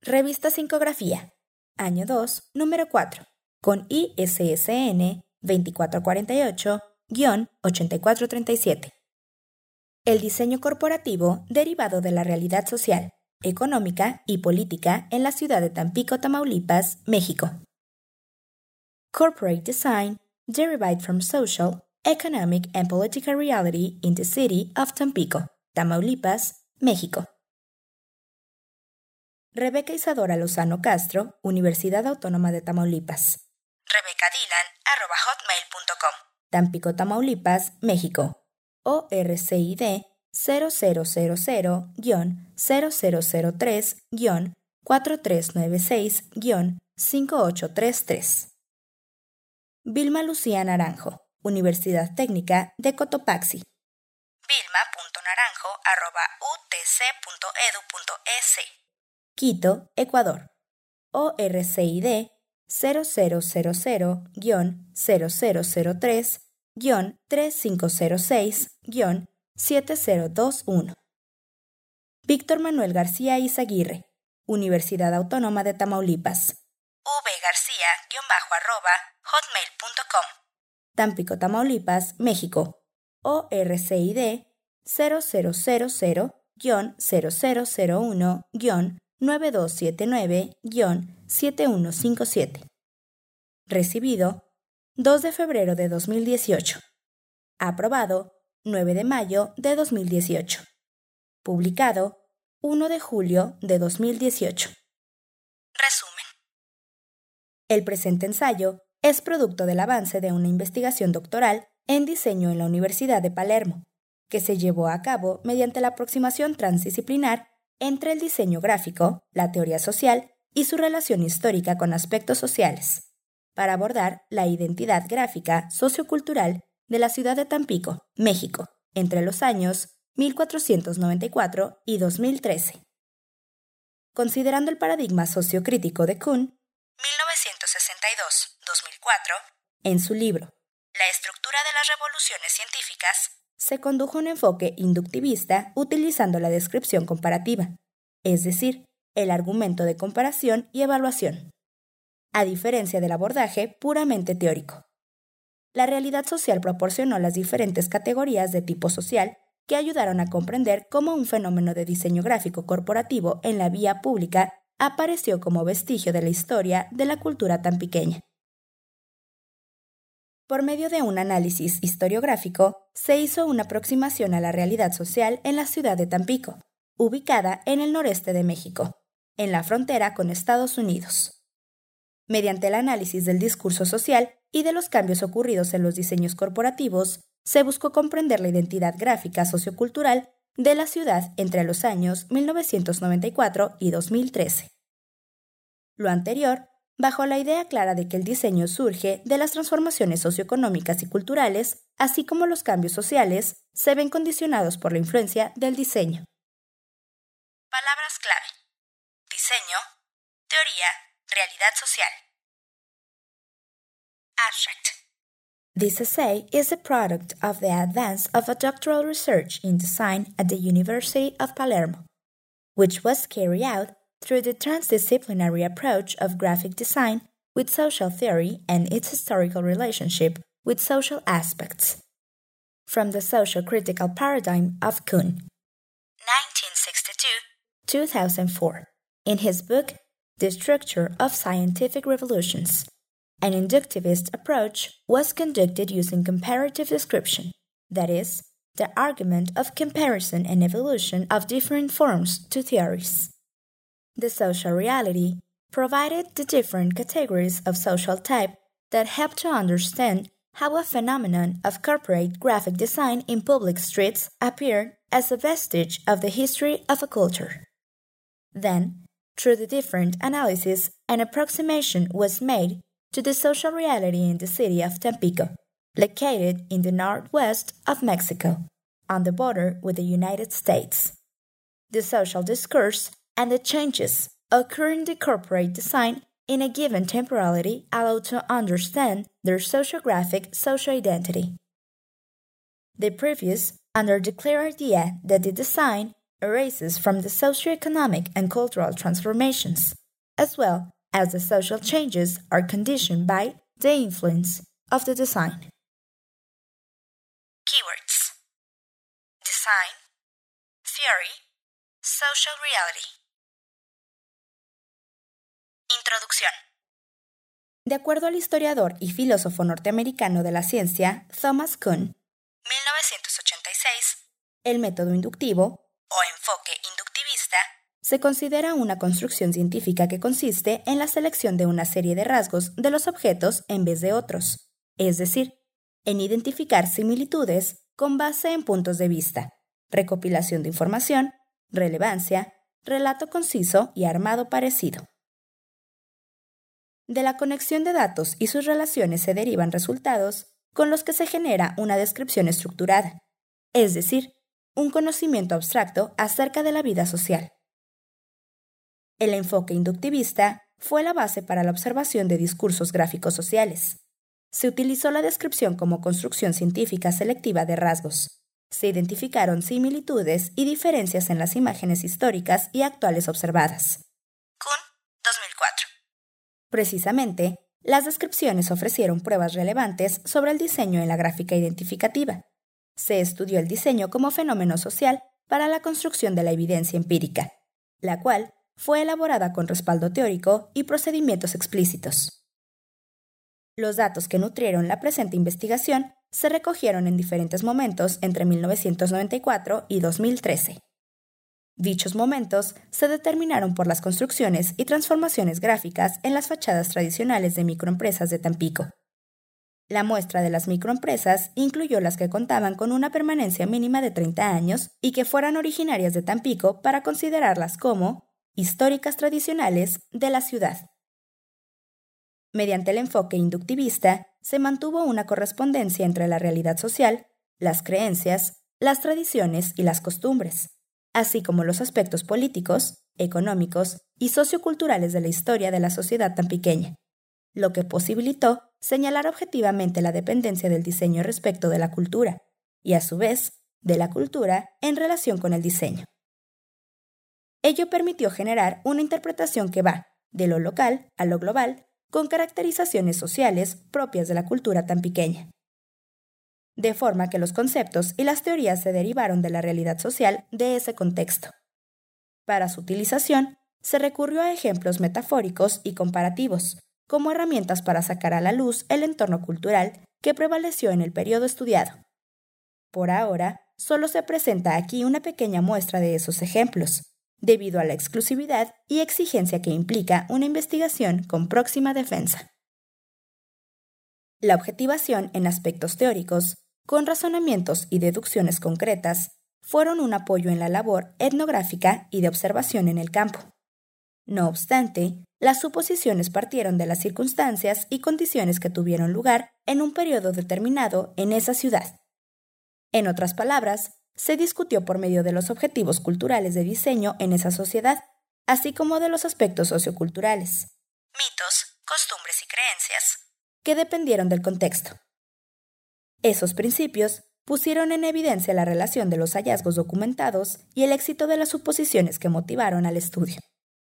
Revista Sincografía, Año 2, Número 4, con ISSN 2448-8437. El diseño corporativo derivado de la realidad social, económica y política en la ciudad de Tampico, Tamaulipas, México. Corporate design derived from social, economic and political reality in the city of Tampico, Tamaulipas, México. Rebeca Isadora Lozano Castro, Universidad Autónoma de Tamaulipas. rebecadilan@hotmail.com. Tampico, Tamaulipas, México. ORCID 0000-0003-4396-5833. Vilma Lucía Naranjo, Universidad Técnica de Cotopaxi. vilma.naranjo@utc.edu.es. Quito, Ecuador. ORCID 0000-0003-3506-7021. Víctor Manuel García Izaguirre, Universidad Autónoma de Tamaulipas. vgarcia_@hotmail.com. Tampico, Tamaulipas, México. ORCID 0001-0001-9279-7157. Recibido 2 de febrero de 2018. Aprobado 9 de mayo de 2018. Publicado 1 de julio de 2018. Resumen. El presente ensayo es producto del avance de una investigación doctoral en diseño en la Universidad de Palermo, que se llevó a cabo mediante la aproximación transdisciplinar entre el diseño gráfico, la teoría social y su relación histórica con aspectos sociales, para abordar la identidad gráfica sociocultural de la ciudad de Tampico, México, entre los años 1494 y 2013. Considerando el paradigma sociocrítico de Kuhn, 1962-2004, en su libro La estructura de las revoluciones científicas, se condujo un enfoque inductivista utilizando la descripción comparativa, es decir, el argumento de comparación y evaluación, a diferencia del abordaje puramente teórico. La realidad social proporcionó las diferentes categorías de tipo social que ayudaron a comprender cómo un fenómeno de diseño gráfico corporativo en la vía pública apareció como vestigio de la historia de la cultura tampiqueña. Por medio de un análisis historiográfico, se hizo una aproximación a la realidad social en la ciudad de Tampico, ubicada en el noreste de México, en la frontera con Estados Unidos. Mediante el análisis del discurso social y de los cambios ocurridos en los diseños corporativos, se buscó comprender la identidad gráfica sociocultural de la ciudad entre los años 1994 y 2013. Lo anterior, bajo la idea clara de que el diseño surge de las transformaciones socioeconómicas y culturales, así como los cambios sociales, se ven condicionados por la influencia del diseño. Palabras clave: diseño, teoría, realidad social. Abstract. This essay is a product of the advance of a doctoral research in design at the University of Palermo, which was carried out through the transdisciplinary approach of graphic design with social theory and its historical relationship with social aspects. From the social critical paradigm of Kuhn, 1962-2004, in his book The Structure of Scientific Revolutions. An inductivist approach was conducted using comparative description, that is, the argument of comparison and evolution of different forms to theories. The social reality provided the different categories of social type that help to understand how a phenomenon of corporate graphic design in public streets appeared as a vestige of the history of a culture. Then, through the different analysis, an approximation was made to the social reality in the city of Tampico, located in the northwest of Mexico, on the border with the United States. The social discourse and the changes occurring in the corporate design in a given temporality allow to understand their sociographic social identity. The previous, under the clear idea that the design arises from the socioeconomic and cultural transformations, as well as the social changes are conditioned by the influence of the design. Keywords: design, theory, social reality. Introducción. De acuerdo al historiador y filósofo norteamericano de la ciencia, Thomas Kuhn, 1986, el método inductivo, o enfoque inductivista, se considera una construcción científica que consiste en la selección de una serie de rasgos de los objetos en vez de otros, es decir, en identificar similitudes con base en puntos de vista, recopilación de información, relevancia, relato conciso y armado parecido. De la conexión de datos y sus relaciones se derivan resultados con los que se genera una descripción estructurada, es decir, un conocimiento abstracto acerca de la vida social. El enfoque inductivista fue la base para la observación de discursos gráficos sociales. Se utilizó la descripción como construcción científica selectiva de rasgos. Se identificaron similitudes y diferencias en las imágenes históricas y actuales observadas. Kuhn, 2004. Precisamente, las descripciones ofrecieron pruebas relevantes sobre el diseño en la gráfica identificativa. Se estudió el diseño como fenómeno social para la construcción de la evidencia empírica, la cual fue elaborada con respaldo teórico y procedimientos explícitos. Los datos que nutrieron la presente investigación se recogieron en diferentes momentos entre 1994 y 2013. Dichos momentos se determinaron por las construcciones y transformaciones gráficas en las fachadas tradicionales de microempresas de Tampico. La muestra de las microempresas incluyó las que contaban con una permanencia mínima de 30 años y que fueran originarias de Tampico para considerarlas como históricas tradicionales de la ciudad. Mediante el enfoque inductivista, se mantuvo una correspondencia entre la realidad social, las creencias, las tradiciones y las costumbres, así como los aspectos políticos, económicos y socioculturales de la historia de la sociedad tampiqueña, lo que posibilitó señalar objetivamente la dependencia del diseño respecto de la cultura, y a su vez, de la cultura en relación con el diseño. Ello permitió generar una interpretación que va de lo local a lo global, con caracterizaciones sociales propias de la cultura tampiqueña. De forma que los conceptos y las teorías se derivaron de la realidad social de ese contexto. Para su utilización, se recurrió a ejemplos metafóricos y comparativos, como herramientas para sacar a la luz el entorno cultural que prevaleció en el periodo estudiado. Por ahora, solo se presenta aquí una pequeña muestra de esos ejemplos, debido a la exclusividad y exigencia que implica una investigación con próxima defensa. La objetivación en aspectos teóricos, con razonamientos y deducciones concretas, fueron un apoyo en la labor etnográfica y de observación en el campo. No obstante, las suposiciones partieron de las circunstancias y condiciones que tuvieron lugar en un periodo determinado en esa ciudad. En otras palabras, se discutió por medio de los objetivos culturales de diseño en esa sociedad, así como de los aspectos socioculturales, mitos, costumbres y creencias, que dependieron del contexto. Esos principios pusieron en evidencia la relación de los hallazgos documentados y el éxito de las suposiciones que motivaron al estudio.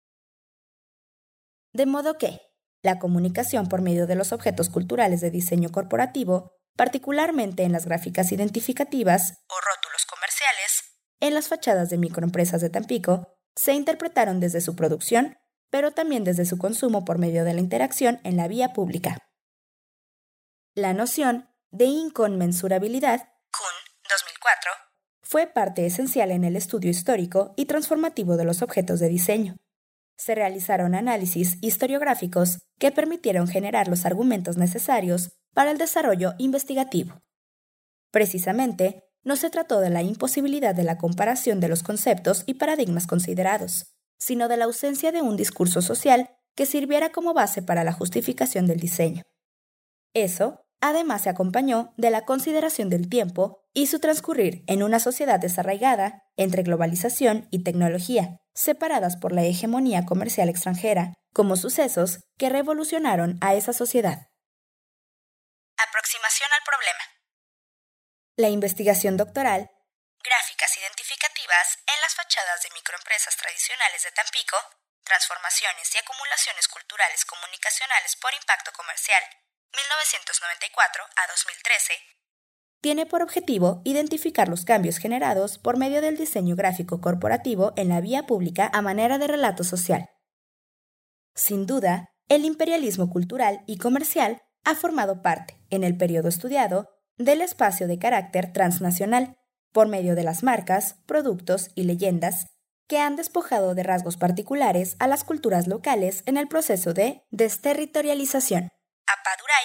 De modo que, la comunicación por medio de los objetos culturales de diseño corporativo, particularmente en las gráficas identificativas o rótulos comerciales, en las fachadas de microempresas de Tampico, se interpretaron desde su producción, pero también desde su consumo por medio de la interacción en la vía pública. La noción de inconmensurabilidad, Kuhn, 2004, fue parte esencial en el estudio histórico y transformativo de los objetos de diseño. Se realizaron análisis historiográficos que permitieron generar los argumentos necesarios para el desarrollo investigativo. Precisamente, no se trató de la imposibilidad de la comparación de los conceptos y paradigmas considerados, sino de la ausencia de un discurso social que sirviera como base para la justificación del diseño. Eso, además, se acompañó de la consideración del tiempo y su transcurrir en una sociedad desarraigada entre globalización y tecnología, separadas por la hegemonía comercial extranjera, como sucesos que revolucionaron a esa sociedad. Aproximación al problema. La investigación doctoral gráficas identificativas en las fachadas de microempresas tradicionales de Tampico, transformaciones y acumulaciones culturales comunicacionales por impacto comercial, 1994 a 2013, tiene por objetivo identificar los cambios generados por medio del diseño gráfico corporativo en la vía pública a manera de relato social. Sin duda, el imperialismo cultural y comercial ha formado parte, en el periodo estudiado, del espacio de carácter transnacional, por medio de las marcas, productos y leyendas que han despojado de rasgos particulares a las culturas locales en el proceso de desterritorialización. Apaduray,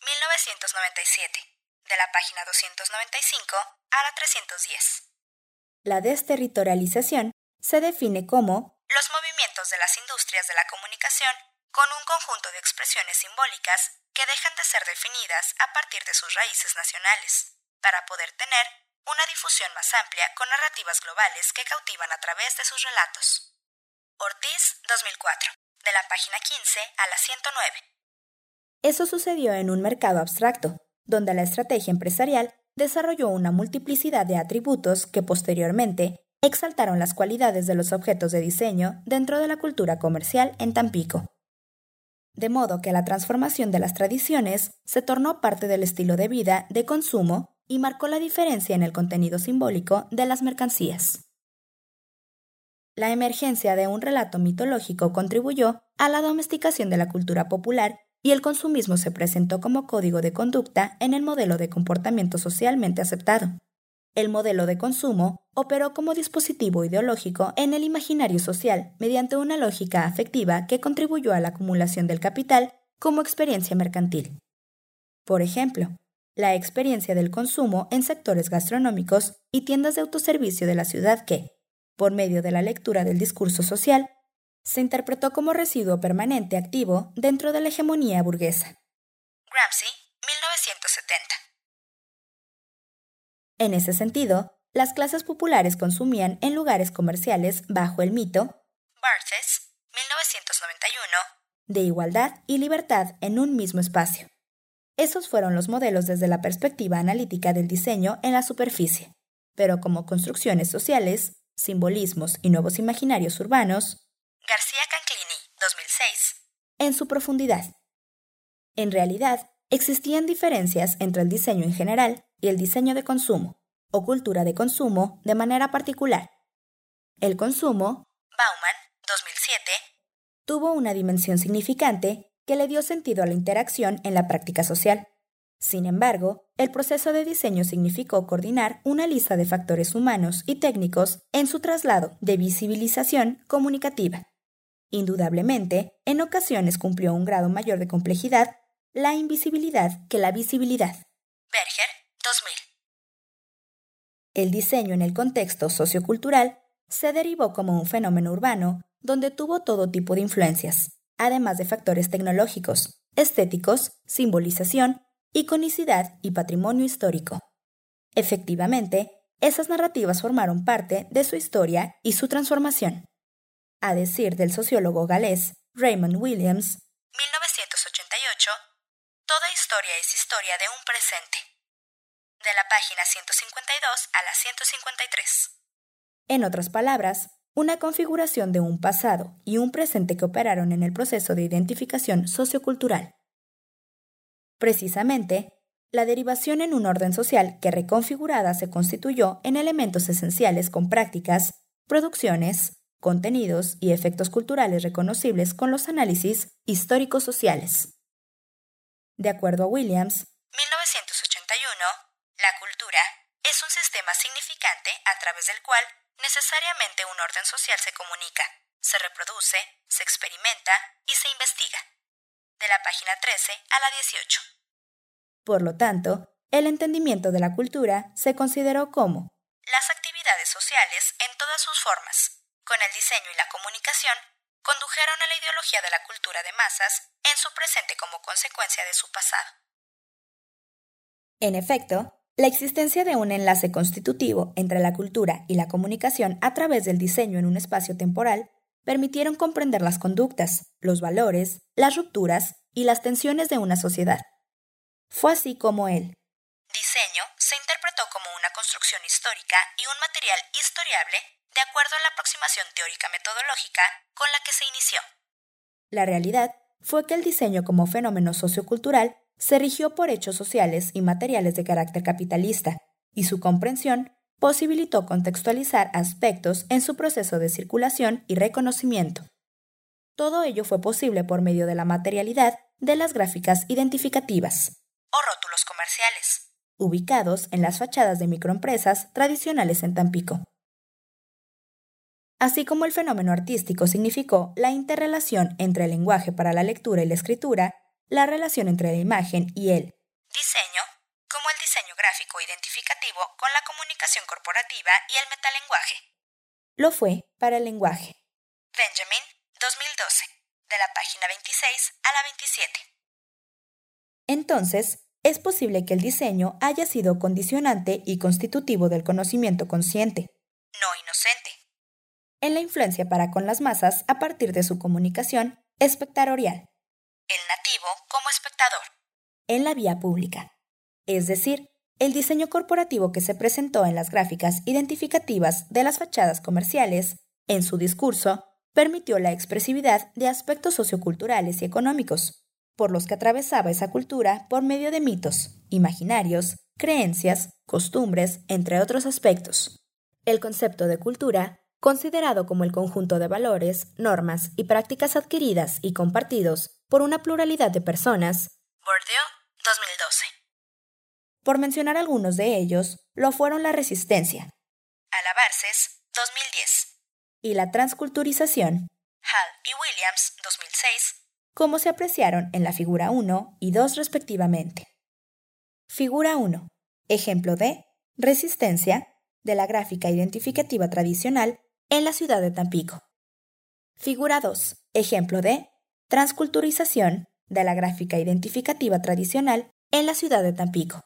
1997, de la página 295 a la 310. La desterritorialización se define como los movimientos de las industrias de la comunicación con un conjunto de expresiones simbólicas que dejan de ser definidas a partir de sus raíces nacionales, para poder tener una difusión más amplia con narrativas globales que cautivan a través de sus relatos. Ortiz, 2004, de la página 15 a la 109. Eso sucedió en un mercado abstracto, donde la estrategia empresarial desarrolló una multiplicidad de atributos que posteriormente exaltaron las cualidades de los objetos de diseño dentro de la cultura comercial en Tampico. De modo que la transformación de las tradiciones se tornó parte del estilo de vida de consumo y marcó la diferencia en el contenido simbólico de las mercancías. La emergencia de un relato mitológico contribuyó a la domesticación de la cultura popular y el consumismo se presentó como código de conducta en el modelo de comportamiento socialmente aceptado. El modelo de consumo operó como dispositivo ideológico en el imaginario social mediante una lógica afectiva que contribuyó a la acumulación del capital como experiencia mercantil. Por ejemplo, la experiencia del consumo en sectores gastronómicos y tiendas de autoservicio de la ciudad que, por medio de la lectura del discurso social, se interpretó como residuo permanente activo dentro de la hegemonía burguesa. Gramsci, 1970. En ese sentido, las clases populares consumían en lugares comerciales bajo el mito Barthes, 1991, de igualdad y libertad en un mismo espacio. Esos fueron los modelos desde la perspectiva analítica del diseño en la superficie, pero como construcciones sociales, simbolismos y nuevos imaginarios urbanos, García Canclini, 2006, en su profundidad. En realidad, existían diferencias entre el diseño en general y el diseño de consumo, o cultura de consumo de manera particular. El consumo, Bauman, 2007, tuvo una dimensión significante que le dio sentido a la interacción en la práctica social. Sin embargo, el proceso de diseño significó coordinar una lista de factores humanos y técnicos en su traslado de visibilización comunicativa. Indudablemente, en ocasiones cumplió un grado mayor de complejidad la invisibilidad que la visibilidad. Berger, 2000. El diseño en el contexto sociocultural se derivó como un fenómeno urbano donde tuvo todo tipo de influencias, además de factores tecnológicos, estéticos, simbolización, iconicidad y patrimonio histórico. Efectivamente, esas narrativas formaron parte de su historia y su transformación. A decir del sociólogo galés Raymond Williams, 1988, toda historia es historia de un presente. De la página 152 a la 153. En otras palabras, una configuración de un pasado y un presente que operaron en el proceso de identificación sociocultural. Precisamente, la derivación en un orden social que reconfigurada se constituyó en elementos esenciales con prácticas, producciones, contenidos y efectos culturales reconocibles con los análisis históricos sociales. De acuerdo a Williams, 1981, la cultura es un sistema significante a través del cual necesariamente un orden social se comunica, se reproduce, se experimenta y se investiga. De la página 13 a la 18. Por lo tanto, el entendimiento de la cultura se consideró como las actividades sociales en todas sus formas, con el diseño y la comunicación, condujeron a la ideología de la cultura de masas en su presente como consecuencia de su pasado. En efecto, la existencia de un enlace constitutivo entre la cultura y la comunicación a través del diseño en un espacio temporal permitieron comprender las conductas, los valores, las rupturas y las tensiones de una sociedad. Fue así como el diseño se interpretó como una construcción histórica y un material historiable de acuerdo a la aproximación teórica metodológica con la que se inició. La realidad fue que el diseño como fenómeno sociocultural se rigió por hechos sociales y materiales de carácter capitalista, y su comprensión posibilitó contextualizar aspectos en su proceso de circulación y reconocimiento. Todo ello fue posible por medio de la materialidad de las gráficas identificativas, o rótulos comerciales, ubicados en las fachadas de microempresas tradicionales en Tampico. Así como el fenómeno artístico significó la interrelación entre el lenguaje para la lectura y la escritura, la relación entre la imagen y el diseño, como el diseño gráfico identificativo con la comunicación corporativa y el metalenguaje. Lo fue para el lenguaje. Benjamin, 2012, de la página 26 a la 27. Entonces, es posible que el diseño haya sido condicionante y constitutivo del conocimiento consciente, no inocente, en la influencia para con las masas a partir de su comunicación espectatorial, el nativo como espectador, en la vía pública. Es decir, el diseño corporativo que se presentó en las gráficas identificativas de las fachadas comerciales, en su discurso, permitió la expresividad de aspectos socioculturales y económicos, por los que atravesaba esa cultura por medio de mitos, imaginarios, creencias, costumbres, entre otros aspectos. El concepto de cultura, considerado como el conjunto de valores, normas y prácticas adquiridas y compartidos por una pluralidad de personas, Bourdieu, 2012. Por mencionar algunos de ellos, lo fueron la resistencia, Alabarces, 2010, y la transculturización, Hall y Williams, 2006, como se apreciaron en la figura 1 y 2 respectivamente. Figura 1. Ejemplo de resistencia de la gráfica identificativa tradicional en la ciudad de Tampico. Figura 2. Ejemplo de transculturización de la gráfica identificativa tradicional en la ciudad de Tampico.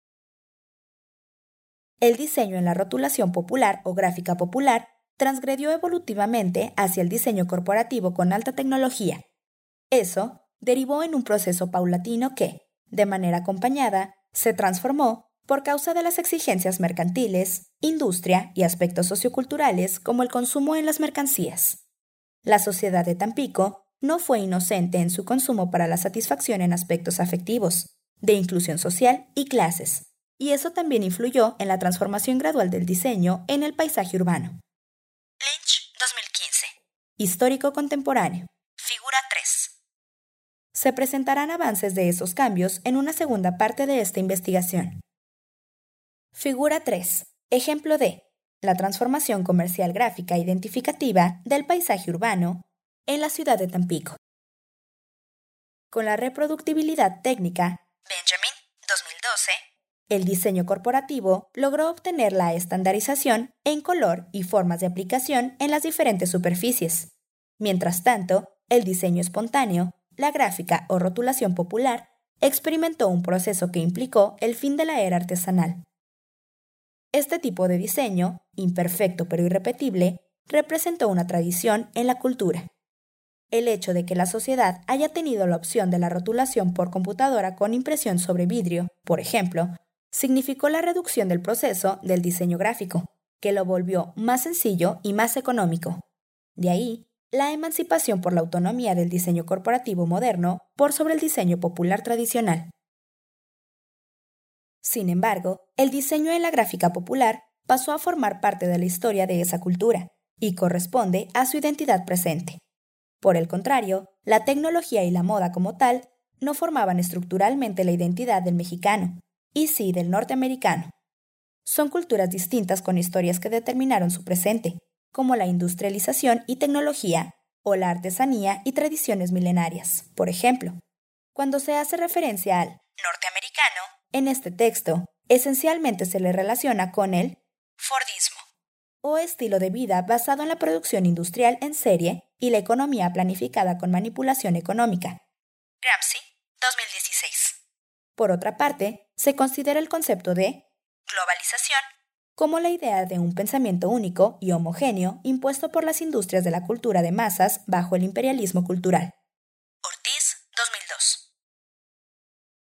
El diseño en la rotulación popular o gráfica popular transgredió evolutivamente hacia el diseño corporativo con alta tecnología. Eso derivó en un proceso paulatino que, de manera acompañada, se transformó por causa de las exigencias mercantiles, industria y aspectos socioculturales como el consumo en las mercancías. La sociedad de Tampico no fue inocente en su consumo para la satisfacción en aspectos afectivos, de inclusión social y clases, y eso también influyó en la transformación gradual del diseño en el paisaje urbano. Lynch, 2015. Histórico contemporáneo. Figura 3. Se presentarán avances de esos cambios en una segunda parte de esta investigación. Figura 3. Ejemplo de la transformación comercial gráfica identificativa del paisaje urbano en la ciudad de Tampico. Con la reproductibilidad técnica, Benjamin, 2012, el diseño corporativo logró obtener la estandarización en color y formas de aplicación en las diferentes superficies. Mientras tanto, el diseño espontáneo, la gráfica o rotulación popular, experimentó un proceso que implicó el fin de la era artesanal. Este tipo de diseño, imperfecto pero irrepetible, representó una tradición en la cultura. El hecho de que la sociedad haya tenido la opción de la rotulación por computadora con impresión sobre vidrio, por ejemplo, significó la reducción del proceso del diseño gráfico, que lo volvió más sencillo y más económico. De ahí, la emancipación por la autonomía del diseño corporativo moderno por sobre el diseño popular tradicional. Sin embargo, el diseño en la gráfica popular pasó a formar parte de la historia de esa cultura y corresponde a su identidad presente. Por el contrario, la tecnología y la moda como tal no formaban estructuralmente la identidad del mexicano, y sí del norteamericano. Son culturas distintas con historias que determinaron su presente, como la industrialización y tecnología, o la artesanía y tradiciones milenarias. Por ejemplo, cuando se hace referencia al norteamericano, en este texto, esencialmente se le relaciona con el Fordismo, o estilo de vida basado en la producción industrial en serie y la economía planificada con manipulación económica. Gramsci, 2016. Por otra parte, se considera el concepto de globalización como la idea de un pensamiento único y homogéneo impuesto por las industrias de la cultura de masas bajo el imperialismo cultural. Ortiz, 2002.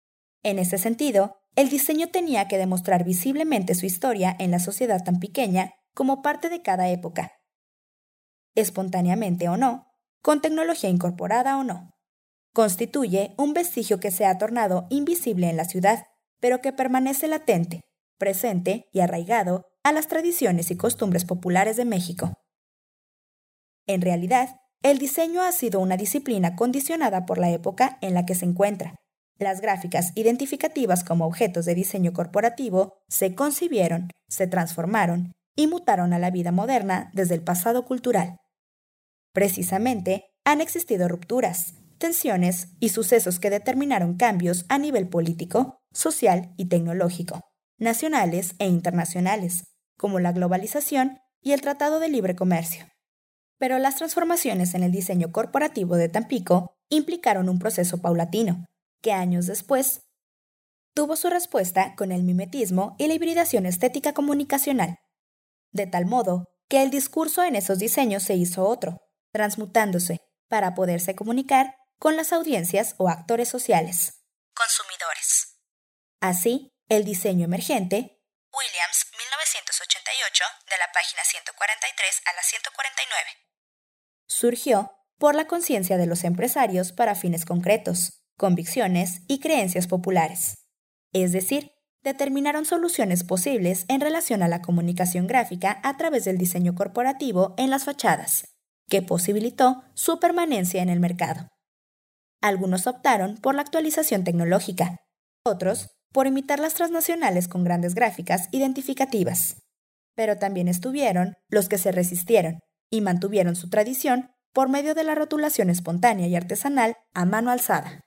En ese sentido, el diseño tenía que demostrar visiblemente su historia en la sociedad tan pequeña como parte de cada época, espontáneamente o no, con tecnología incorporada o no. Constituye un vestigio que se ha tornado invisible en la ciudad, pero que permanece latente, presente y arraigado a las tradiciones y costumbres populares de México. En realidad, el diseño ha sido una disciplina condicionada por la época en la que se encuentra. Las gráficas identificativas como objetos de diseño corporativo se concibieron, se transformaron y mutaron a la vida moderna desde el pasado cultural. Precisamente, han existido rupturas, tensiones y sucesos que determinaron cambios a nivel político, social y tecnológico, nacionales e internacionales, como la globalización y el Tratado de Libre Comercio. Pero las transformaciones en el diseño corporativo de Tampico implicaron un proceso paulatino, que años después tuvo su respuesta con el mimetismo y la hibridación estética comunicacional, de tal modo que el discurso en esos diseños se hizo otro, transmutándose para poderse comunicar con las audiencias o actores sociales, consumidores. Así, el diseño emergente, Williams, 1988, de la página 143 a la 149, surgió por la conciencia de los empresarios para fines concretos, convicciones y creencias populares. Es decir, determinaron soluciones posibles en relación a la comunicación gráfica a través del diseño corporativo en las fachadas, que posibilitó su permanencia en el mercado. Algunos optaron por la actualización tecnológica, otros por imitar las transnacionales con grandes gráficas identificativas. Pero también estuvieron los que se resistieron y mantuvieron su tradición por medio de la rotulación espontánea y artesanal a mano alzada.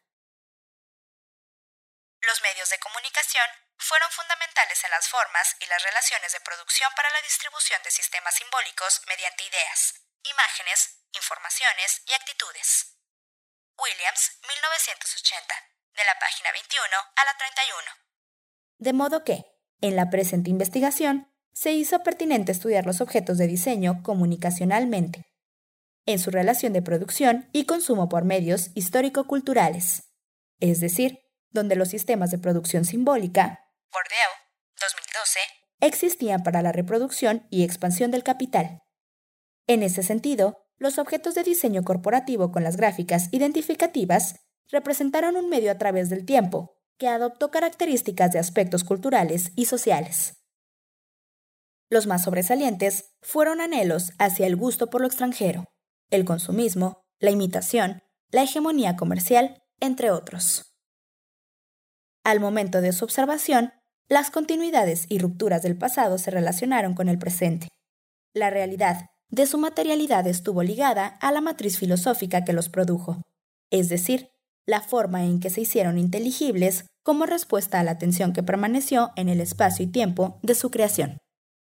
Los medios de comunicación fueron fundamentales en las formas y las relaciones de producción para la distribución de sistemas simbólicos mediante ideas, imágenes, informaciones y actitudes. Williams, 1980, de la página 21 a la 31. De modo que, en la presente investigación, se hizo pertinente estudiar los objetos de diseño comunicacionalmente, en su relación de producción y consumo por medios histórico-culturales, es decir, donde los sistemas de producción simbólica, Bordeaux, 2012, existían para la reproducción y expansión del capital. En ese sentido, los objetos de diseño corporativo con las gráficas identificativas representaron un medio a través del tiempo que adoptó características de aspectos culturales y sociales. Los más sobresalientes fueron anhelos hacia el gusto por lo extranjero, el consumismo, la imitación, la hegemonía comercial, entre otros. Al momento de su observación, las continuidades y rupturas del pasado se relacionaron con el presente. La realidad de su materialidad estuvo ligada a la matriz filosófica que los produjo, es decir, la forma en que se hicieron inteligibles como respuesta a la atención que permaneció en el espacio y tiempo de su creación.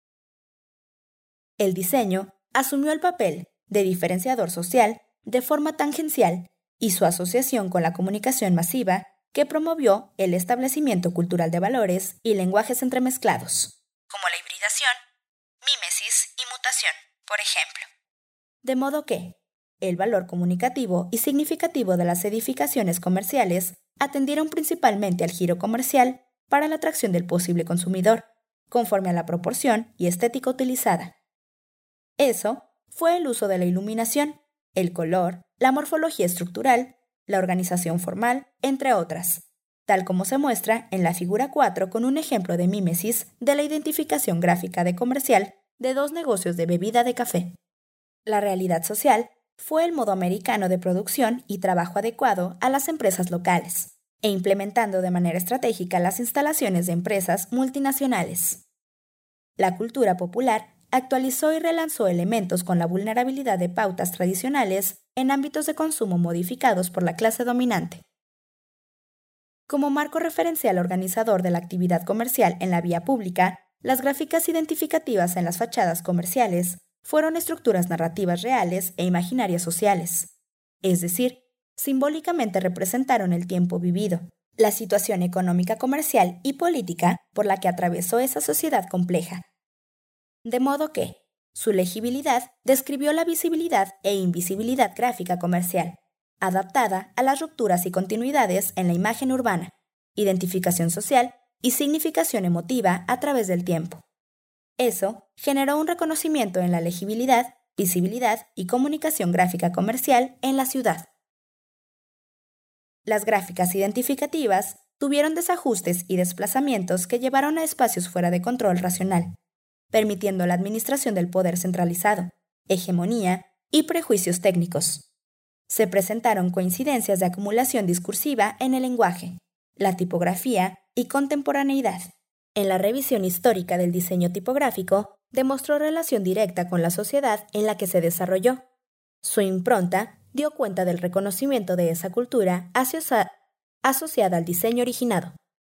El diseño asumió el papel de diferenciador social de forma tangencial y su asociación con la comunicación masiva que promovió el establecimiento cultural de valores y lenguajes entremezclados, como la hibridación, mímesis y mutación, por ejemplo. De modo que el valor comunicativo y significativo de las edificaciones comerciales atendieron principalmente al giro comercial para la atracción del posible consumidor, conforme a la proporción y estética utilizada. Eso fue el uso de la iluminación, el color, la morfología estructural, la organización formal, entre otras, tal como se muestra en la figura 4 con un ejemplo de mímesis de la identificación gráfica de comercial de dos negocios de bebida de café. La realidad social fue el modo americano de producción y trabajo adecuado a las empresas locales, e implementando de manera estratégica las instalaciones de empresas multinacionales. La cultura popular actualizó y relanzó elementos con la vulnerabilidad de pautas tradicionales en ámbitos de consumo modificados por la clase dominante. Como marco referencial organizador de la actividad comercial en la vía pública, las gráficas identificativas en las fachadas comerciales fueron estructuras narrativas reales e imaginarias sociales, es decir, simbólicamente representaron el tiempo vivido, la situación económica, comercial y política por la que atravesó esa sociedad compleja. De modo que, su legibilidad describió la visibilidad e invisibilidad gráfica comercial, adaptada a las rupturas y continuidades en la imagen urbana, identificación social y significación emotiva a través del tiempo. Eso generó un reconocimiento en la legibilidad, visibilidad y comunicación gráfica comercial en la ciudad. Las gráficas identificativas tuvieron desajustes y desplazamientos que llevaron a espacios fuera de control racional, permitiendo la administración del poder centralizado, hegemonía y prejuicios técnicos. Se presentaron coincidencias de acumulación discursiva en el lenguaje, la tipografía y contemporaneidad. En la revisión histórica del diseño tipográfico, demostró relación directa con la sociedad en la que se desarrolló. Su impronta dio cuenta del reconocimiento de esa cultura asociada al diseño originado.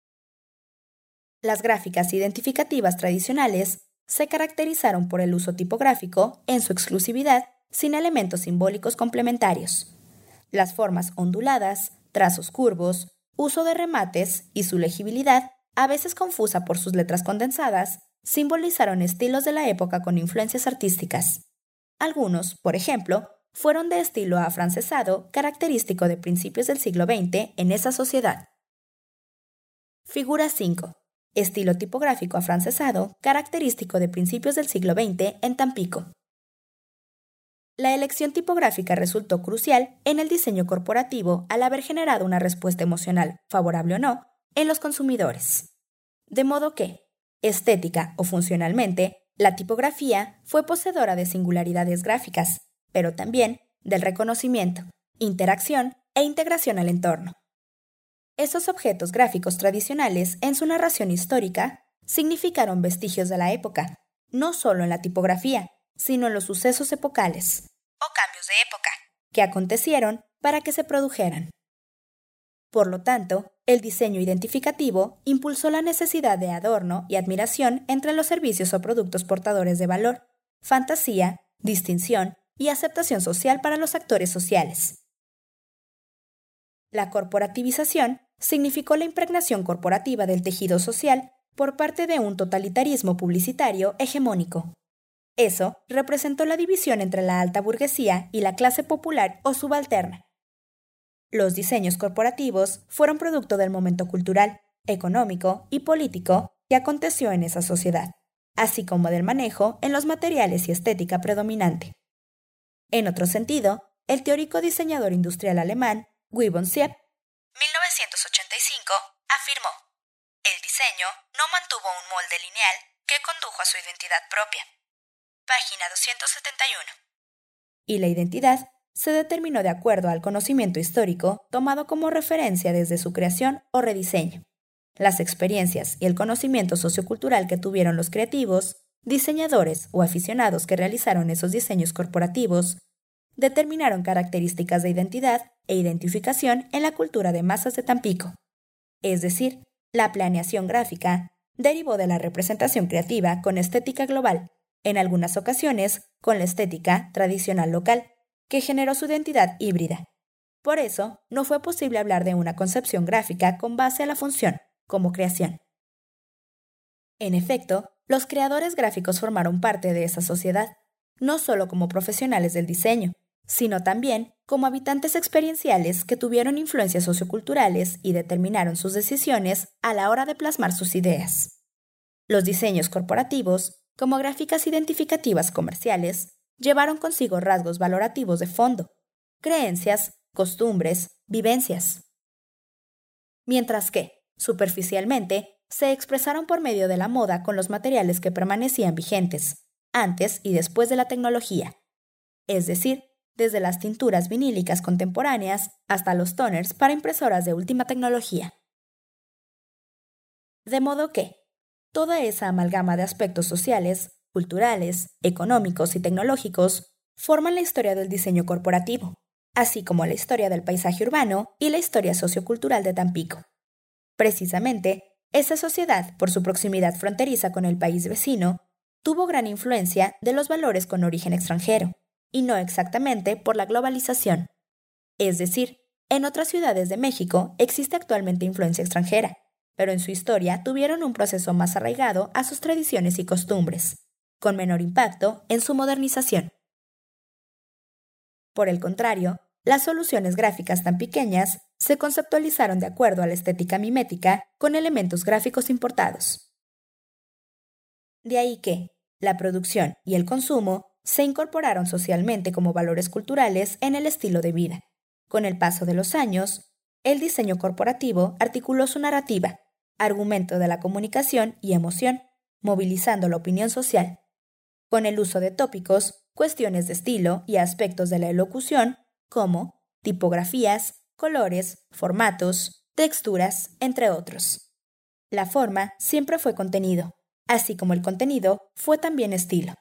Las gráficas identificativas tradicionales se caracterizaron por el uso tipográfico en su exclusividad sin elementos simbólicos complementarios. Las formas onduladas, trazos curvos, uso de remates y su legibilidad, a veces confusa por sus letras condensadas, simbolizaron estilos de la época con influencias artísticas. Algunos, por ejemplo, fueron de estilo afrancesado, característico de principios del siglo XX en esa sociedad. Figura 5. Estilo tipográfico afrancesado, característico de principios del siglo XX en Tampico. La elección tipográfica resultó crucial en el diseño corporativo al haber generado una respuesta emocional, favorable o no, en los consumidores. De modo que, estética o funcionalmente, la tipografía fue poseedora de singularidades gráficas, pero también del reconocimiento, interacción e integración al entorno. Esos objetos gráficos tradicionales en su narración histórica significaron vestigios de la época, no solo en la tipografía, sino en los sucesos epocales, o cambios de época, que acontecieron para que se produjeran. Por lo tanto, el diseño identificativo impulsó la necesidad de adorno y admiración entre los servicios o productos portadores de valor, fantasía, distinción y aceptación social para los actores sociales. La corporativización significó la impregnación corporativa del tejido social por parte de un totalitarismo publicitario hegemónico. Eso representó la división entre la alta burguesía y la clase popular o subalterna. Los diseños corporativos fueron producto del momento cultural, económico y político que aconteció en esa sociedad, así como del manejo en los materiales y estética predominante. En otro sentido, el teórico diseñador industrial alemán Gibbon Sieb, 1985, afirmó: el diseño no mantuvo un molde lineal que condujo a su identidad propia. Página 271. Y la identidad se determinó de acuerdo al conocimiento histórico tomado como referencia desde su creación o rediseño. Las experiencias y el conocimiento sociocultural que tuvieron los creativos, diseñadores o aficionados que realizaron esos diseños corporativos determinaron características de identidad e identificación en la cultura de masas de Tampico. Es decir, la planeación gráfica derivó de la representación creativa con estética global, en algunas ocasiones con la estética tradicional local, que generó su identidad híbrida. Por eso, no fue posible hablar de una concepción gráfica con base a la función, como creación. En efecto, los creadores gráficos formaron parte de esa sociedad, no solo como profesionales del diseño, sino también como habitantes experienciales que tuvieron influencias socioculturales y determinaron sus decisiones a la hora de plasmar sus ideas. Los diseños corporativos, como gráficas identificativas comerciales, llevaron consigo rasgos valorativos de fondo, creencias, costumbres, vivencias. Mientras que, superficialmente, se expresaron por medio de la moda con los materiales que permanecían vigentes, antes y después de la tecnología, es decir, desde las tinturas vinílicas contemporáneas hasta los toners para impresoras de última tecnología. De modo que, toda esa amalgama de aspectos sociales, culturales, económicos y tecnológicos forman la historia del diseño corporativo, así como la historia del paisaje urbano y la historia sociocultural de Tampico. Precisamente, esa sociedad, por su proximidad fronteriza con el país vecino, tuvo gran influencia de los valores con origen extranjero, y no exactamente por la globalización. Es decir, en otras ciudades de México existe actualmente influencia extranjera, pero en su historia tuvieron un proceso más arraigado a sus tradiciones y costumbres, con menor impacto en su modernización. Por el contrario, las soluciones gráficas tan pequeñas se conceptualizaron de acuerdo a la estética mimética con elementos gráficos importados. De ahí que la producción y el consumo se incorporaron socialmente como valores culturales en el estilo de vida. Con el paso de los años, el diseño corporativo articuló su narrativa, argumento de la comunicación y emoción, movilizando la opinión social. Con el uso de tópicos, cuestiones de estilo y aspectos de la elocución, como tipografías, colores, formatos, texturas, entre otros. La forma siempre fue contenido, así como el contenido fue también estilo.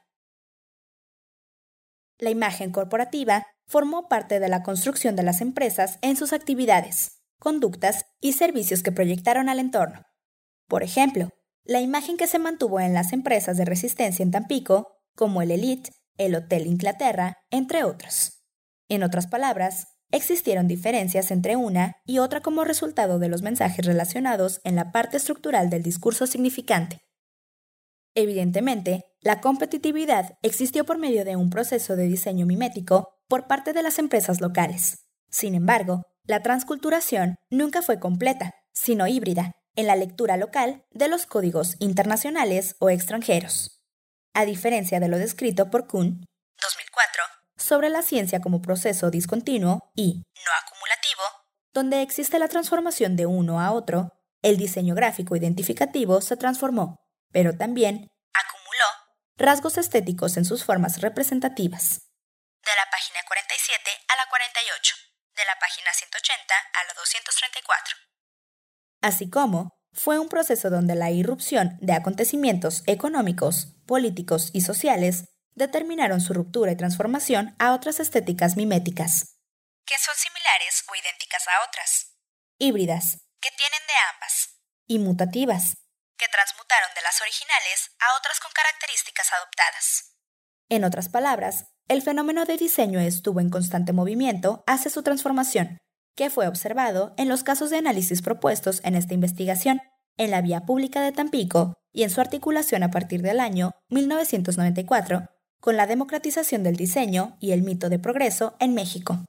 La imagen corporativa formó parte de la construcción de las empresas en sus actividades, conductas y servicios que proyectaron al entorno. Por ejemplo, la imagen que se mantuvo en las empresas de resistencia en Tampico, como el Elite, el Hotel Inglaterra, entre otros. En otras palabras, existieron diferencias entre una y otra como resultado de los mensajes relacionados en la parte estructural del discurso significante. Evidentemente, la competitividad existió por medio de un proceso de diseño mimético por parte de las empresas locales. Sin embargo, la transculturación nunca fue completa, sino híbrida, en la lectura local de los códigos internacionales o extranjeros. A diferencia de lo descrito por Kuhn, 2004, sobre la ciencia como proceso discontinuo y no acumulativo, donde existe la transformación de uno a otro, el diseño gráfico identificativo se transformó, pero también acumuló rasgos estéticos en sus formas representativas. De la página 47 a la 48, de la página 180 a la 234. Así como fue un proceso donde la irrupción de acontecimientos económicos, políticos y sociales determinaron su ruptura y transformación a otras estéticas miméticas, que son similares o idénticas a otras, híbridas, que tienen de ambas, y mutativas, que transmutaron de las originales a otras con características adoptadas. En otras palabras, el fenómeno de diseño estuvo en constante movimiento hacia su transformación, que fue observado en los casos de análisis propuestos en esta investigación, en la vía pública de Tampico y en su articulación a partir del año 1994, con la democratización del diseño y el mito de progreso en México.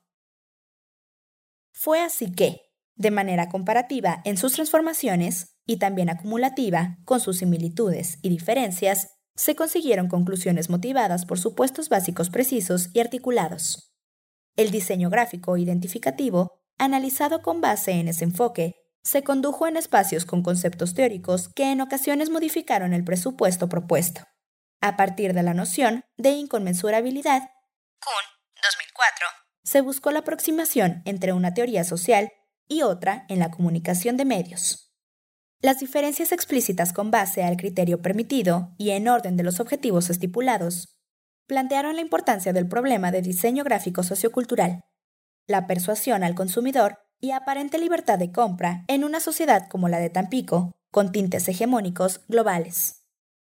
Fue así que, de manera comparativa en sus transformaciones y también acumulativa con sus similitudes y diferencias, se consiguieron conclusiones motivadas por supuestos básicos precisos y articulados. El diseño gráfico identificativo, analizado con base en ese enfoque, se condujo en espacios con conceptos teóricos que en ocasiones modificaron el presupuesto propuesto. A partir de la noción de inconmensurabilidad, Kuhn, 2004, se buscó la aproximación entre una teoría social y otra en la comunicación de medios. Las diferencias explícitas con base al criterio permitido y en orden de los objetivos estipulados plantearon la importancia del problema de diseño gráfico sociocultural, la persuasión al consumidor y aparente libertad de compra en una sociedad como la de Tampico, con tintes hegemónicos globales.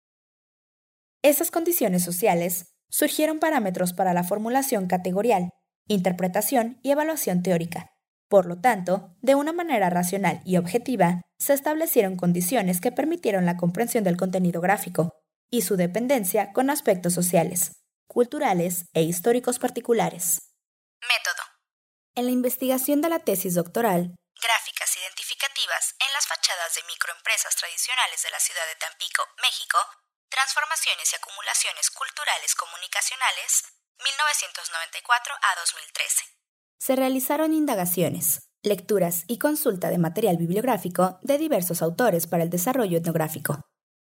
Esas condiciones sociales surgieron parámetros para la formulación categorial, interpretación y evaluación teórica. Por lo tanto, de una manera racional y objetiva, se establecieron condiciones que permitieron la comprensión del contenido gráfico y su dependencia con aspectos sociales, culturales e históricos particulares. Método. En la investigación de la tesis doctoral, Gráficas identificativas en las fachadas de microempresas tradicionales de la ciudad de Tampico, México, transformaciones y acumulaciones culturales comunicacionales, 1994 a 2013. Se realizaron indagaciones, lecturas y consulta de material bibliográfico de diversos autores para el desarrollo etnográfico.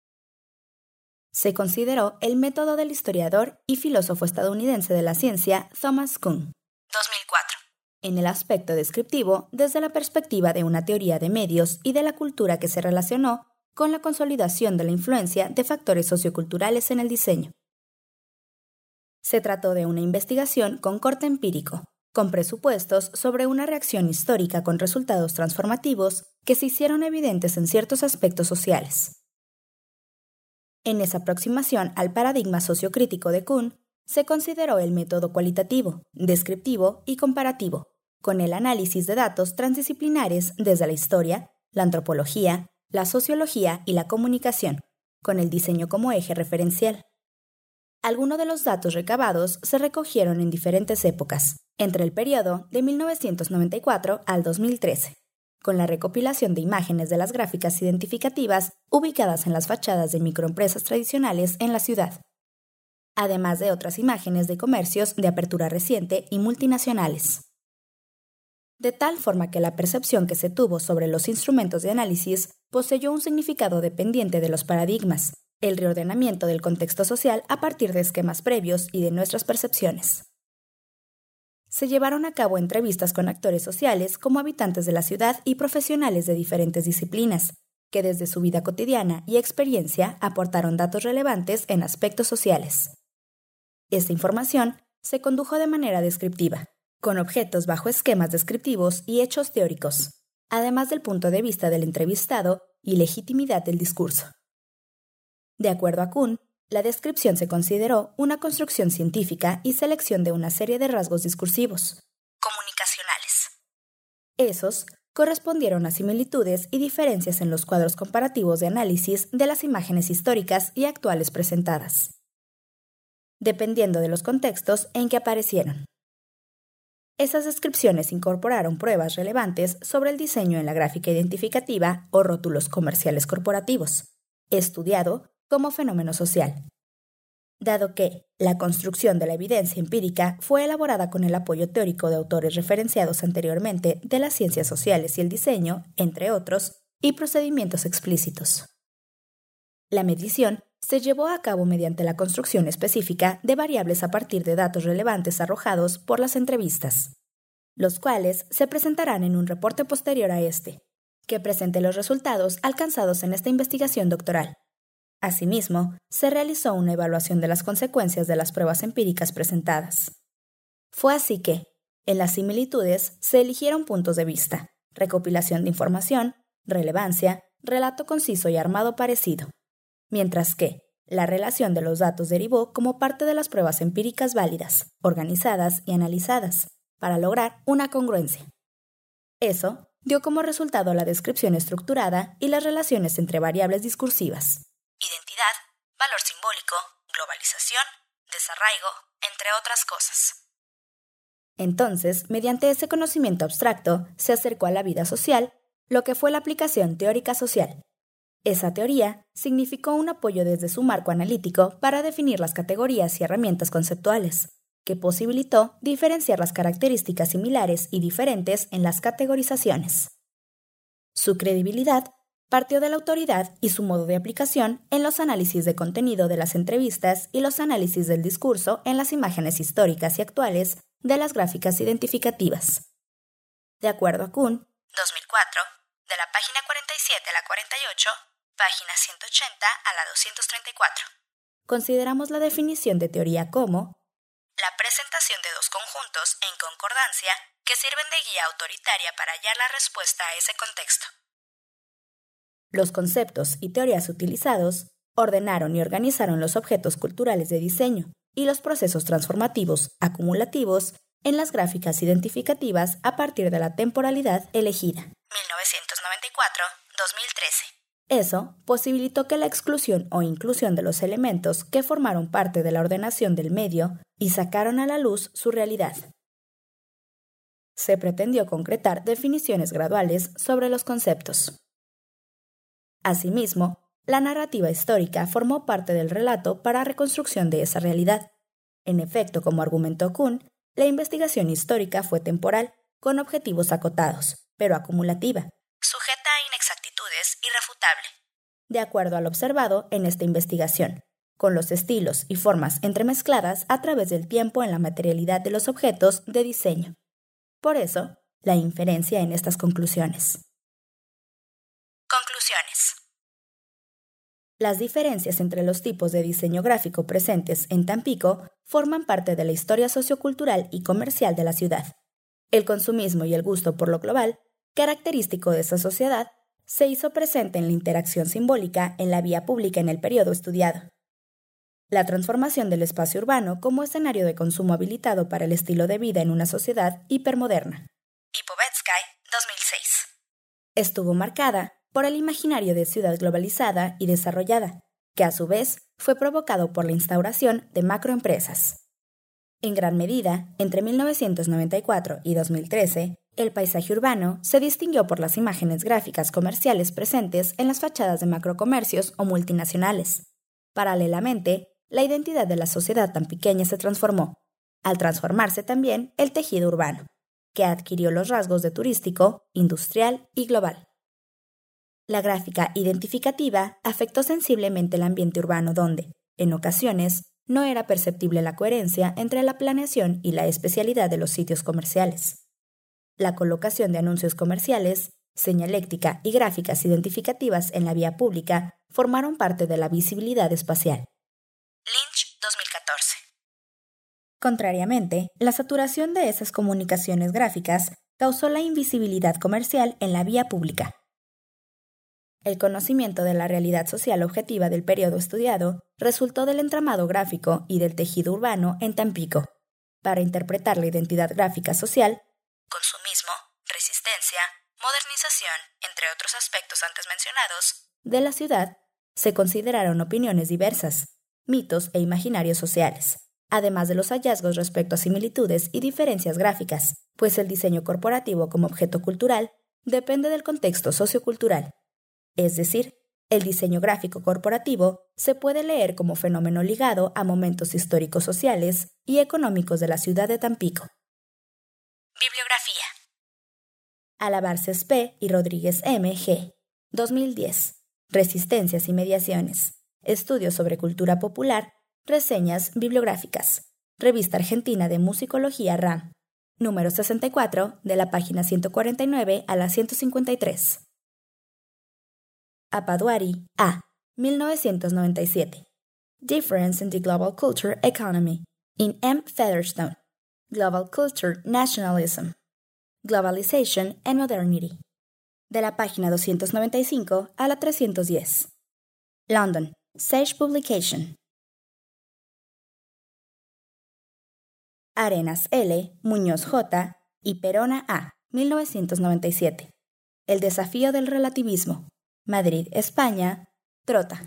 Se consideró el método del historiador y filósofo estadounidense de la ciencia Thomas Kuhn, 2004, en el aspecto descriptivo desde la perspectiva de una teoría de medios y de la cultura que se relacionó con la consolidación de la influencia de factores socioculturales en el diseño. Se trató de una investigación con corte empírico, con presupuestos sobre una reacción histórica con resultados transformativos que se hicieron evidentes en ciertos aspectos sociales. En esa aproximación al paradigma sociocrítico de Kuhn, se consideró el método cualitativo, descriptivo y comparativo, con el análisis de datos transdisciplinares desde la historia, la antropología, la sociología y la comunicación, con el diseño como eje referencial. Algunos de los datos recabados se recogieron en diferentes épocas, entre el periodo de 1994 al 2013, con la recopilación de imágenes de las gráficas identificativas ubicadas en las fachadas de microempresas tradicionales en la ciudad, además de otras imágenes de comercios de apertura reciente y multinacionales. De tal forma que la percepción que se tuvo sobre los instrumentos de análisis poseyó un significado dependiente de los paradigmas, el reordenamiento del contexto social a partir de esquemas previos y de nuestras percepciones. Se llevaron a cabo entrevistas con actores sociales como habitantes de la ciudad y profesionales de diferentes disciplinas, que desde su vida cotidiana y experiencia aportaron datos relevantes en aspectos sociales. Esta información se condujo de manera descriptiva, con objetos bajo esquemas descriptivos y hechos teóricos, además del punto de vista del entrevistado y legitimidad del discurso. De acuerdo a Kuhn, la descripción se consideró una construcción científica y selección de una serie de rasgos discursivos, comunicacionales. Esos correspondieron a similitudes y diferencias en los cuadros comparativos de análisis de las imágenes históricas y actuales presentadas, dependiendo de los contextos en que aparecieron. Esas descripciones incorporaron pruebas relevantes sobre el diseño en la gráfica identificativa o rótulos comerciales corporativos, estudiado como fenómeno social. Dado que la construcción de la evidencia empírica fue elaborada con el apoyo teórico de autores referenciados anteriormente de las ciencias sociales y el diseño, entre otros, y procedimientos explícitos. La medición se llevó a cabo mediante la construcción específica de variables a partir de datos relevantes arrojados por las entrevistas, los cuales se presentarán en un reporte posterior a este, que presente los resultados alcanzados en esta investigación doctoral. Asimismo, se realizó una evaluación de las consecuencias de las pruebas empíricas presentadas. Fue así que, en las similitudes, se eligieron puntos de vista, recopilación de información, relevancia, relato conciso y armado parecido, mientras que la relación de los datos derivó como parte de las pruebas empíricas válidas, organizadas y analizadas, para lograr una congruencia. Eso dio como resultado la descripción estructurada y las relaciones entre variables discursivas: identidad, valor simbólico, globalización, desarraigo, entre otras cosas. Entonces, mediante ese conocimiento abstracto, se acercó a la vida social, lo que fue la aplicación teórica social. Esa teoría significó un apoyo desde su marco analítico para definir las categorías y herramientas conceptuales, que posibilitó diferenciar las características similares y diferentes en las categorizaciones. Su credibilidad partió de la autoridad y su modo de aplicación en los análisis de contenido de las entrevistas y los análisis del discurso en las imágenes históricas y actuales de las gráficas identificativas. De acuerdo a Kuhn, 2004, de la página 47 a la 48, página 180 a la 234. Consideramos la definición de teoría como la presentación de dos conjuntos en concordancia que sirven de guía autoritaria para hallar la respuesta a ese contexto. Los conceptos y teorías utilizados ordenaron y organizaron los objetos culturales de diseño y los procesos transformativos acumulativos en las gráficas identificativas a partir de la temporalidad elegida, 1994-2013. Eso posibilitó que la exclusión o inclusión de los elementos que formaron parte de la ordenación del medio y sacaron a la luz su realidad. Se pretendió concretar definiciones graduales sobre los conceptos. Asimismo, la narrativa histórica formó parte del relato para reconstrucción de esa realidad. En efecto, como argumentó Kuhn, la investigación histórica fue temporal, con objetivos acotados, pero acumulativa, sujeta a inexactitudes irrefutable, de acuerdo al observado en esta investigación, con los estilos y formas entremezcladas a través del tiempo en la materialidad de los objetos de diseño. Por eso, la inferencia en estas conclusiones. Conclusiones. Las diferencias entre los tipos de diseño gráfico presentes en Tampico forman parte de la historia sociocultural y comercial de la ciudad. El consumismo y el gusto por lo global, característico de esa sociedad, se hizo presente en la interacción simbólica en la vía pública en el periodo estudiado. La transformación del espacio urbano como escenario de consumo habilitado para el estilo de vida en una sociedad hipermoderna. Lipovetsky, 2006. Estuvo marcada por el imaginario de ciudad globalizada y desarrollada, que a su vez fue provocado por la instauración de macroempresas. En gran medida, entre 1994 y 2013, el paisaje urbano se distinguió por las imágenes gráficas comerciales presentes en las fachadas de macrocomercios o multinacionales. Paralelamente, la identidad de la sociedad tan pequeña se transformó, al transformarse también el tejido urbano, que adquirió los rasgos de turístico, industrial y global. La gráfica identificativa afectó sensiblemente el ambiente urbano donde, en ocasiones, no era perceptible la coherencia entre la planeación y la especialidad de los sitios comerciales. La colocación de anuncios comerciales, señaléctica y gráficas identificativas en la vía pública formaron parte de la visibilidad espacial. Lynch, 2014. Contrariamente, la saturación de esas comunicaciones gráficas causó la invisibilidad comercial en la vía pública. El conocimiento de la realidad social objetiva del periodo estudiado resultó del entramado gráfico y del tejido urbano en Tampico. Para interpretar la identidad gráfica social, consumismo, resistencia, modernización, entre otros aspectos antes mencionados, de la ciudad, se consideraron opiniones diversas, mitos e imaginarios sociales, además de los hallazgos respecto a similitudes y diferencias gráficas, pues el diseño corporativo como objeto cultural depende del contexto sociocultural. Es decir, el diseño gráfico corporativo se puede leer como fenómeno ligado a momentos históricos sociales y económicos de la ciudad de Tampico. Bibliografía. Alabar Cespe y Rodríguez M. G. 2010. Resistencias y mediaciones. Estudios sobre cultura popular. Reseñas bibliográficas. Revista Argentina de Musicología RAM. Número 64, de la página 149 a la 153. Apaduari, A. 1997. Difference in the Global Culture Economy. In M. Featherstone. Global Culture Nationalism. Globalization and Modernity. De la página 295 a la 310. London. Sage Publication. Arenas L., Muñoz J. y Perona A. 1997. El desafío del relativismo. Madrid, España. Trota.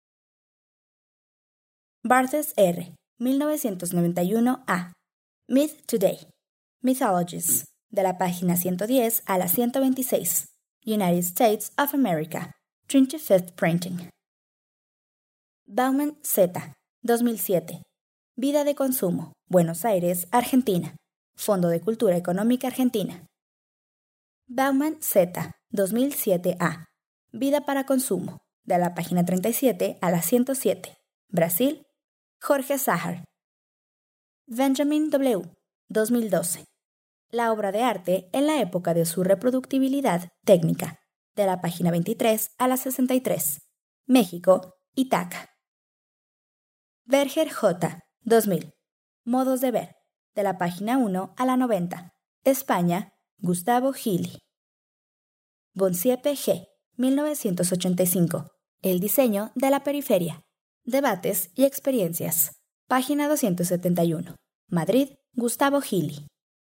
Barthes R. 1991 A. Myth Today. Mythologies. De la página 110 a la 126. United States of America. 25th Printing. Bauman Z. 2007. Vida de consumo. Buenos Aires, Argentina. Fondo de Cultura Económica Argentina. Bauman Z. 2007 A. Vida para consumo. De la página 37 a la 107. Brasil. Jorge Sájar. Benjamin W. 2012. La obra de arte en la época de su reproductibilidad técnica. De la página 23 a la 63. México. Itaca. Berger J. 2000. Modos de ver. De la página 1 a la 90. España. Gustavo Gili. Bonsiepe G. 1985. El diseño de la periferia. Debates y experiencias. Página 271. Madrid. Gustavo Gili.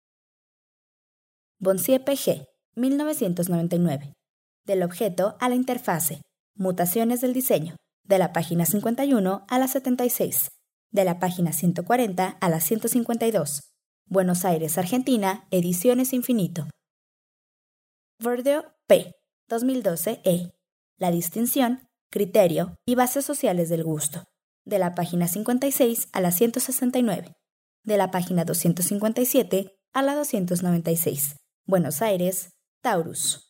Bonsiepe G. 1999. Del objeto a la interfase. Mutaciones del diseño. De la página 51 a la 76. De la página 140 a la 152. Buenos Aires, Argentina, Ediciones Infinito. Bordeaux P. 2012 E. La distinción, criterio y bases sociales del gusto. De la página 56 a la 169. De la página 257 a la 296. Buenos Aires, Taurus.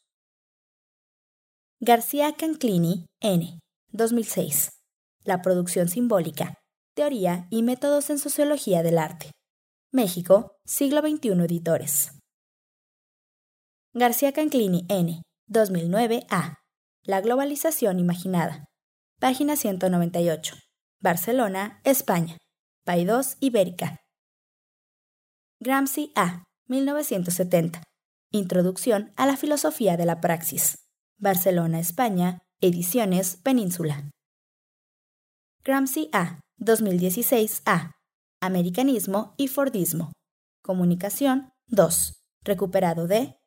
García Canclini, N. 2006. La producción simbólica. Teoría y métodos en sociología del arte. México, siglo XXI Editores. García Canclini, N. 2009 A. La globalización imaginada. Página 198. Barcelona, España. Paidós Ibérica. Gramsci A. 1970. Introducción a la filosofía de la praxis. Barcelona, España. Ediciones Península. Gramsci A. 2016 A. Americanismo y Fordismo. Comunicación 2. Recuperado de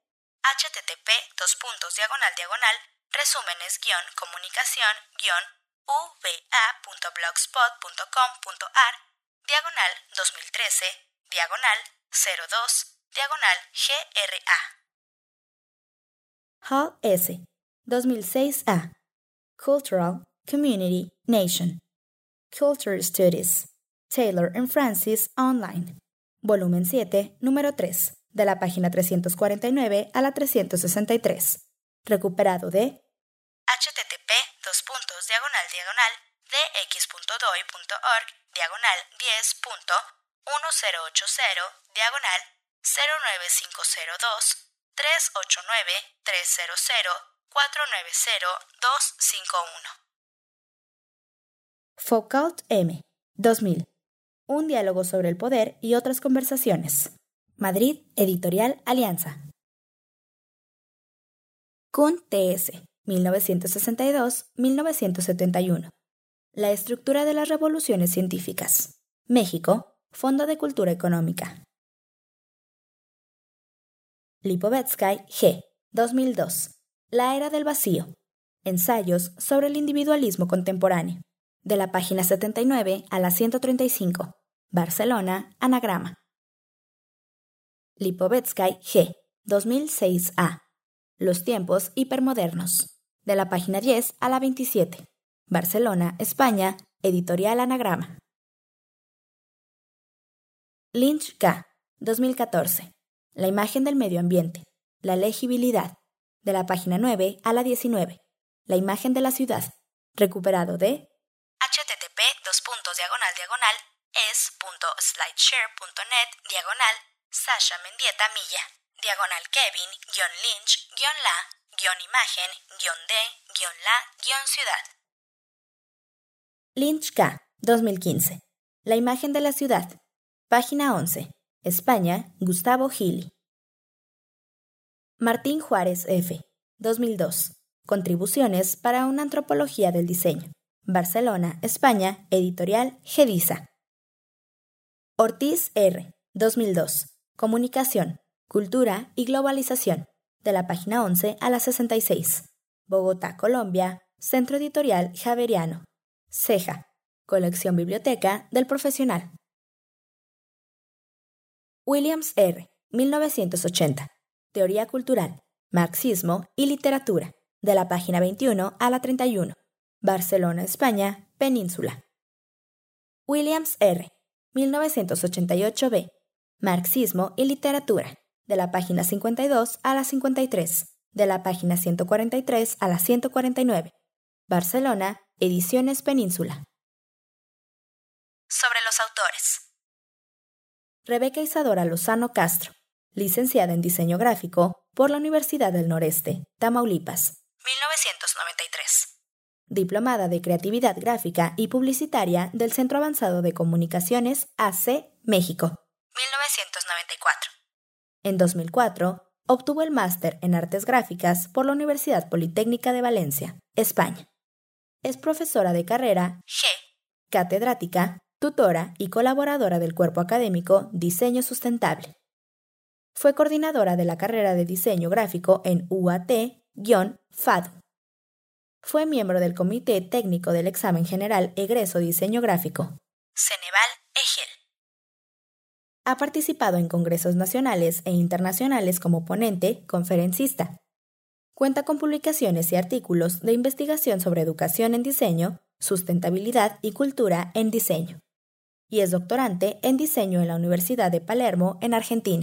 http://resúmenes-comunicación-va.blogspot.com.ar /2013 diagonal 02, diagonal GRA. Hall S. 2006A. Cultural, Community, Nation. Culture Studies. Taylor and Francis Online. Volumen 7, número 3, de la página 349 a la 363. Recuperado de http://diagonal-10.org/1010-1080-389-300-490-251. Foucault M. 2000. Un diálogo sobre el poder y otras conversaciones. Madrid, Editorial Alianza. Kuhn T.S. 1962-1971. La estructura de las revoluciones científicas. México, Fondo de Cultura Económica. Lipovetsky G. 2002. La era del vacío. Ensayos sobre el individualismo contemporáneo. De la página 79 a la 135. Barcelona, Anagrama. Lipovetsky G. 2006A. Los tiempos hipermodernos. De la página 10 a la 27. Barcelona, España, Editorial Anagrama. Lynch K. 2014. La imagen del medio ambiente. La legibilidad. De la página 9 a la 19. La imagen de la ciudad. Recuperado de http://es.slideshare.net/Sasha Mendieta Milla /Kevin-Lynch-la-imagen-de-la-ciudad. Lynch K. 2015. La imagen de la ciudad. Página 11. España, Gustavo Gili. Martín Juárez F. 2002. Contribuciones para una antropología del diseño. Barcelona, España, Editorial Gedisa. Ortiz R. 2002. Comunicación, Cultura y Globalización. De la página 11 a la 66. Bogotá, Colombia, Centro Editorial Javeriano. Ceja. Colección Biblioteca del Profesional. Williams R. 1980. Teoría cultural, marxismo y literatura. De la página 21 a la 31. Barcelona, España, Península. Williams R. 1988b. Marxismo y literatura. De la página 52 a la 53. De la página 143 a la 149. Barcelona, Ediciones Península. Sobre los autores. Rebeca Isadora Lozano Castro, licenciada en Diseño Gráfico por la Universidad del Noreste, Tamaulipas, 1993. Diplomada de Creatividad Gráfica y Publicitaria del Centro Avanzado de Comunicaciones AC, México, 1994. En 2004, obtuvo el máster en Artes Gráficas por la Universidad Politécnica de Valencia, España. Es profesora de carrera G, catedrática, tutora y colaboradora del cuerpo académico Diseño Sustentable. Fue coordinadora de la carrera de Diseño Gráfico en UAT-FADU. Fue miembro del Comité Técnico del Examen General Egreso Diseño Gráfico, Ceneval-EGEL. Ha participado en congresos nacionales e internacionales como ponente, conferencista. Cuenta con publicaciones y artículos de investigación sobre educación en diseño, sustentabilidad y cultura en diseño. Y es doctorante en diseño en la Universidad de Palermo, en Argentina.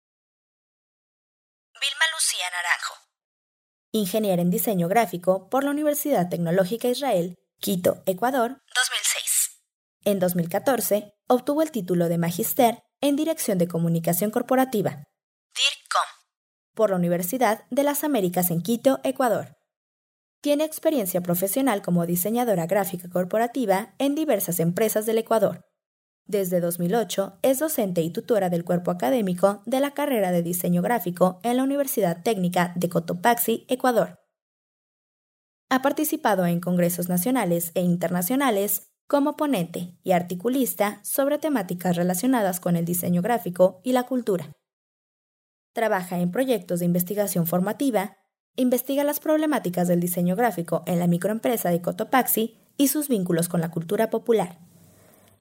Vilma Lucía Naranjo. Ingeniera en diseño gráfico por la Universidad Tecnológica Israel, Quito, Ecuador, 2006. En 2014, obtuvo el título de Magíster en Dirección de Comunicación Corporativa, DIRCOM, por la Universidad de las Américas en Quito, Ecuador. Tiene experiencia profesional como diseñadora gráfica corporativa en diversas empresas del Ecuador. Desde 2008 es docente y tutora del cuerpo académico de la carrera de diseño gráfico en la Universidad Técnica de Cotopaxi, Ecuador. Ha participado en congresos nacionales e internacionales como ponente y articulista sobre temáticas relacionadas con el diseño gráfico y la cultura. Trabaja en proyectos de investigación formativa, investiga las problemáticas del diseño gráfico en la microempresa de Cotopaxi y sus vínculos con la cultura popular.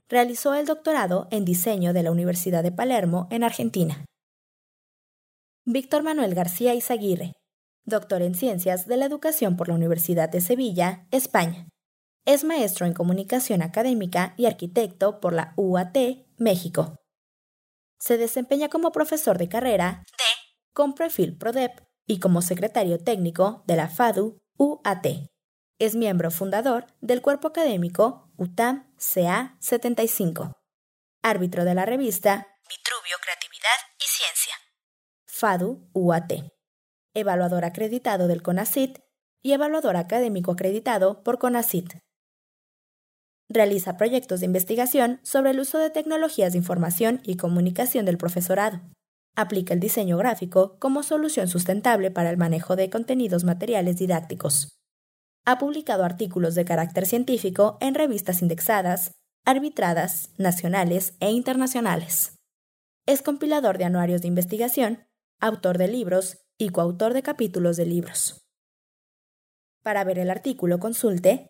realizó el doctorado en diseño de la Universidad de Palermo, en Argentina. Víctor Manuel García Izaguirre, doctor en Ciencias de la Educación por la Universidad de Sevilla, España. Es maestro en Comunicación Académica y arquitecto por la UAT, México. Se desempeña como profesor de carrera con perfil PRODEP y como secretario técnico de la FADU UAT. Es miembro fundador del cuerpo académico UTAM CA 75. Árbitro de la revista Vitruvio Creatividad y Ciencia. FADU UAT. Evaluador acreditado del CONACYT y evaluador académico acreditado por CONACYT. Realiza proyectos de investigación sobre el uso de tecnologías de información y comunicación del profesorado. Aplica el diseño gráfico como solución sustentable para el manejo de contenidos materiales didácticos. Ha publicado artículos de carácter científico en revistas indexadas, arbitradas, nacionales e internacionales. Es compilador de anuarios de investigación, autor de libros y coautor de capítulos de libros. Para ver el artículo consulte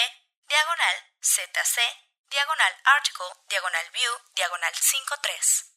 http://www.psicografia.quad.udg.mx /index.php/cc/article/view/53.